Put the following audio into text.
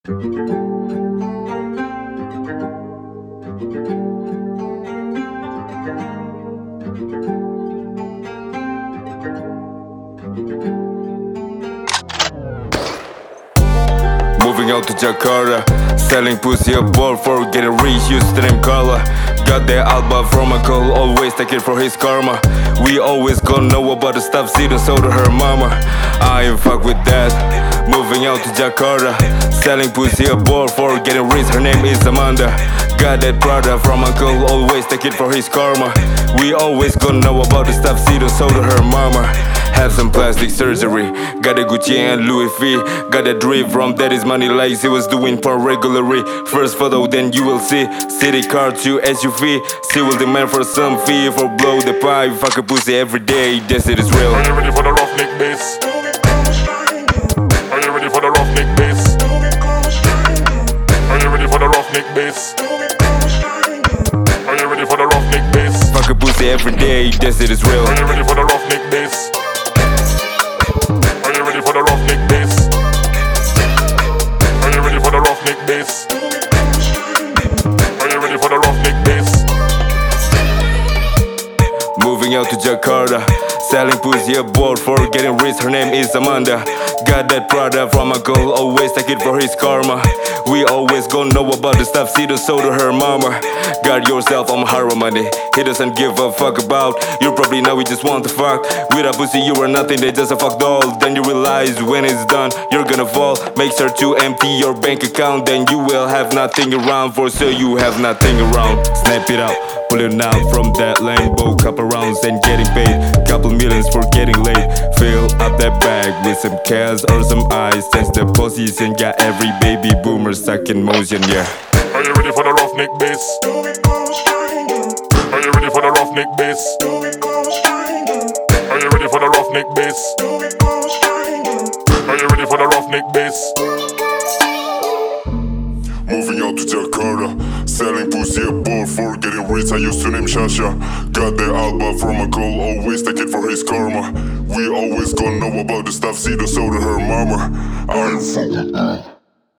Moving out to Jakarta, selling pussy a ball for getting rich, used to name Carla. Got that Alba from a girl, always take it for his karma. We always gonna know about the stuff she done sold to her mama. I ain't fuck with that. Moving out to Jakarta, selling pussy a ball for getting rich, her name is Amanda. Got that Prada from a girl, always take it for his karma. We always gonna know about the stuff she done sold to her mama. Have some plastic surgery, got a Gucci and Louis V. Got a drip from daddy's money like he was doing for regularly. First photo, then you will see city car to SUV. She will demand for some fee for blow the pipe. Fuck a pussy every day, this it is real. Are you ready for the rough neck bass? Are you ready for the rough neck bass? Are you ready for the rough neck bass? Are you ready for the rough neck bass? Fuck a pussy every day, this it is real. Are you ready for the rough neck bass? Are you ready for the rough neck bass? Are you ready for the rough neck bass? Are you ready for the rough neck bass? Moving out to Jakarta, selling pussy a ball for getting rich, her name is Amanda. Got that Prada from a girl, always take it for his karma. We always gonna know about the stuff she done sold to her mama. Got yourself on hard money, he doesn't give a fuck about. You probably know he just want to fuck. With a pussy you are nothing, they just a fuck doll. Then you realize when it's done, you're gonna fall. Make sure to empty your bank account, then you will have nothing around. For sure you have nothing around. Snap it out, pull it out from that Lambo. Couple rounds and getting paid, couple millions for getting laid. Fill up that bag with some cash or some ice. Change the position, got every baby boomer stuck in motion, yeah. Are you ready for the rough neck bass? Are you ready for the rough neck bass? Are you ready for the rough neck bass? Are you ready for the rough neck bass? Moving out to Jakarta, selling pussy a ball for getting rich. I used to name Shasha. Got the Alba from a girl, always take it for his karma. We always gonna know about the stuff she done sold to her mama. I ain't fuck with her.